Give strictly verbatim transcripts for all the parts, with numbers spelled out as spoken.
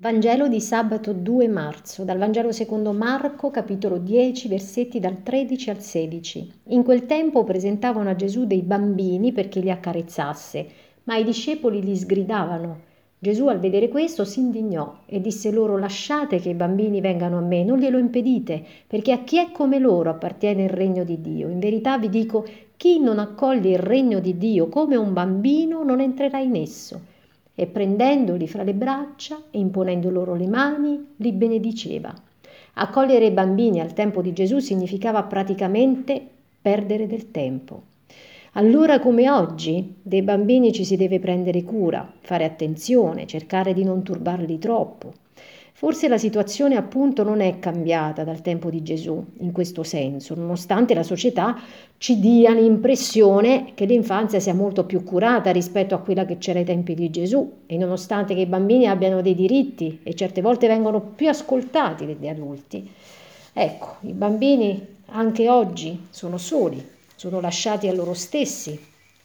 Vangelo di sabato due marzo, dal Vangelo secondo Marco, capitolo dieci, versetti dal tredici al sedici. In quel tempo presentavano a Gesù dei bambini perché li accarezzasse, ma i discepoli gli sgridavano. Gesù al vedere questo si indignò e disse loro: lasciate che i bambini vengano a me, non glielo impedite, perché a chi è come loro appartiene il regno di Dio. In verità vi dico, chi non accoglie il regno di Dio come un bambino non entrerà in esso. E prendendoli fra le braccia e imponendo loro le mani, li benediceva. Accogliere i bambini al tempo di Gesù significava praticamente perdere del tempo. Allora, come oggi, dei bambini ci si deve prendere cura, fare attenzione, cercare di non turbarli troppo. Forse la situazione appunto non è cambiata dal tempo di Gesù in questo senso, nonostante la società ci dia l'impressione che l'infanzia sia molto più curata rispetto a quella che c'era ai tempi di Gesù, e nonostante che i bambini abbiano dei diritti e certe volte vengono più ascoltati degli adulti. Ecco, i bambini anche oggi sono soli, sono lasciati a loro stessi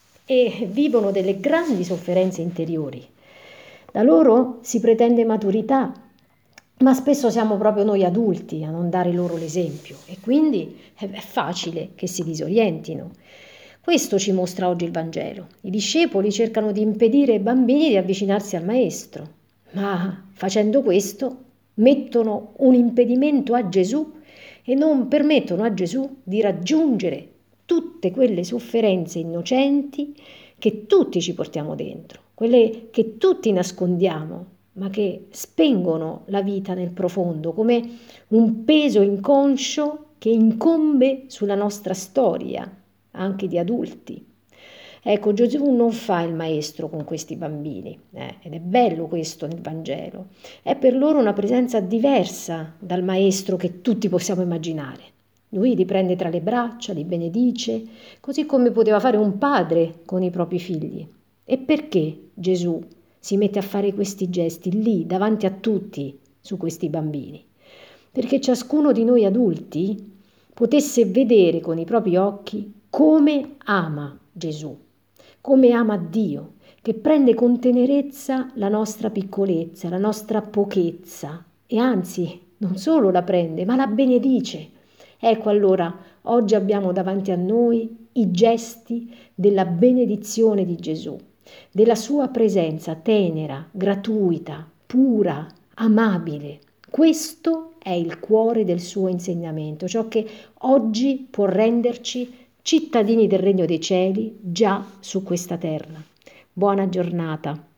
e vivono delle grandi sofferenze interiori. Da loro si pretende maturità, ma spesso siamo proprio noi adulti a non dare loro l'esempio e quindi è facile che si disorientino. Questo ci mostra oggi il Vangelo. I discepoli cercano di impedire ai bambini di avvicinarsi al Maestro, ma facendo questo mettono un impedimento a Gesù e non permettono a Gesù di raggiungere tutte quelle sofferenze innocenti che tutti ci portiamo dentro, quelle che tutti nascondiamo, ma che spengono la vita nel profondo, come un peso inconscio che incombe sulla nostra storia, anche di adulti. Ecco, Gesù non fa il maestro con questi bambini, eh, ed è bello questo nel Vangelo. È per loro una presenza diversa dal maestro che tutti possiamo immaginare. Lui li prende tra le braccia, li benedice, così come poteva fare un padre con i propri figli. E perché Gesù si mette a fare questi gesti lì, davanti a tutti, su questi bambini? Perché ciascuno di noi adulti potesse vedere con i propri occhi come ama Gesù, come ama Dio, che prende con tenerezza la nostra piccolezza, la nostra pochezza e anzi non solo la prende, ma la benedice. Ecco allora, oggi abbiamo davanti a noi i gesti della benedizione di Gesù, della sua presenza tenera, gratuita, pura, amabile. Questo è il cuore del suo insegnamento, ciò che oggi può renderci cittadini del Regno dei Cieli già su questa terra. Buona giornata.